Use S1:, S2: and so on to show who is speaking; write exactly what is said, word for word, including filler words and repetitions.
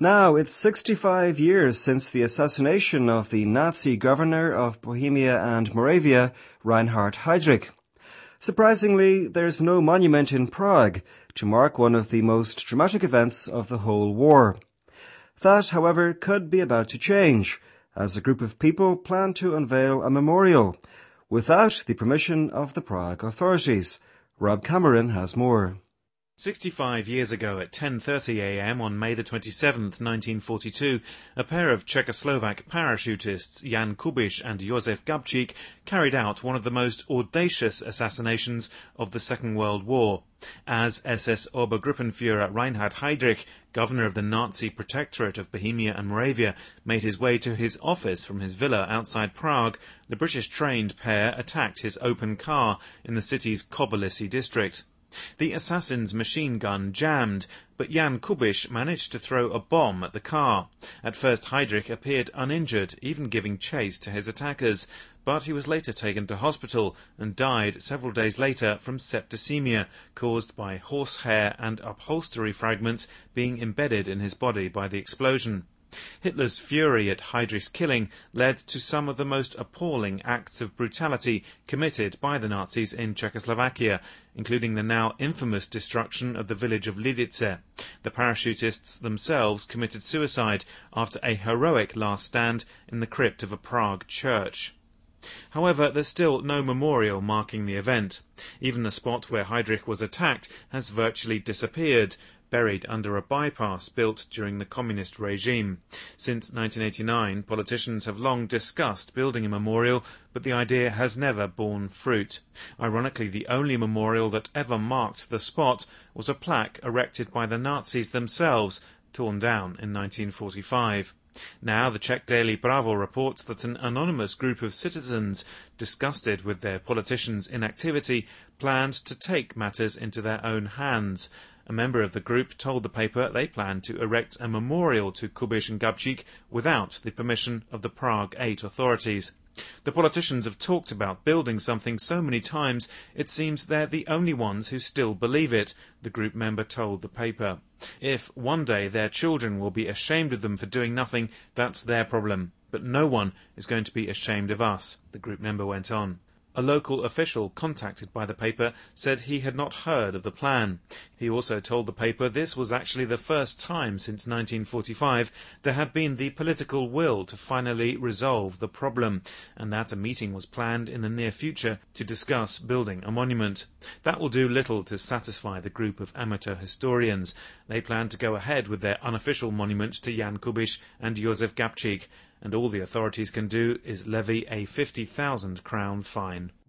S1: Now, it's sixty-five years since the assassination of the Nazi governor of Bohemia and Moravia, Reinhard Heydrich. Surprisingly, there's no monument in Prague to mark one of the most dramatic events of the whole war. That, however, could be about to change, as a group of people plan to unveil a memorial, without the permission of the Prague authorities. Rob Cameron has more.
S2: Sixty-five years ago at ten thirty a m on May the twenty-seventh, nineteen forty-two, a pair of Czechoslovak parachutists, Jan Kubiš and Josef Gabčík, carried out one of the most audacious assassinations of the Second World War. As S S Obergruppenführer Reinhard Heydrich, governor of the Nazi Protectorate of Bohemia and Moravia, made his way to his office from his villa outside Prague, the British-trained pair attacked his open car in the city's Kobylisi district. The assassin's machine gun jammed, but Jan Kubiš managed to throw a bomb at the car. At first Heydrich appeared uninjured, even giving chase to his attackers, but he was later taken to hospital and died several days later from septicemia, caused by horsehair and upholstery fragments being embedded in his body by the explosion. Hitler's fury at Heydrich's killing led to some of the most appalling acts of brutality committed by the Nazis in Czechoslovakia, including the now infamous destruction of the village of Lidice. The parachutists themselves committed suicide after a heroic last stand in the crypt of a Prague church. However, there's still no memorial marking the event. Even the spot where Heydrich was attacked has virtually disappeared, buried under a bypass built during the communist regime. Since nineteen eighty-nine, politicians have long discussed building a memorial, but the idea has never borne fruit. Ironically, the only memorial that ever marked the spot was a plaque erected by the Nazis themselves, torn down in nineteen forty-five. Now the Czech daily Bravo reports that an anonymous group of citizens, disgusted with their politicians' inactivity, planned to take matters into their own hands. A member of the group told the paper they planned to erect a memorial to Kubiš and Gabčík without the permission of the Prague Eight authorities. The politicians have talked about building something so many times it seems they're the only ones who still believe it, the group member told the paper. If one day their children will be ashamed of them for doing nothing, that's their problem. But no one is going to be ashamed of us, the group member went on. A local official contacted by the paper said he had not heard of the plan. He also told the paper this was actually the first time since nineteen forty-five there had been the political will to finally resolve the problem, and that a meeting was planned in the near future to discuss building a monument. That will do little to satisfy the group of amateur historians. They plan to go ahead with their unofficial monument to Jan Kubiš and Josef Gabčík, and all the authorities can do is levy a fifty thousand crown fine.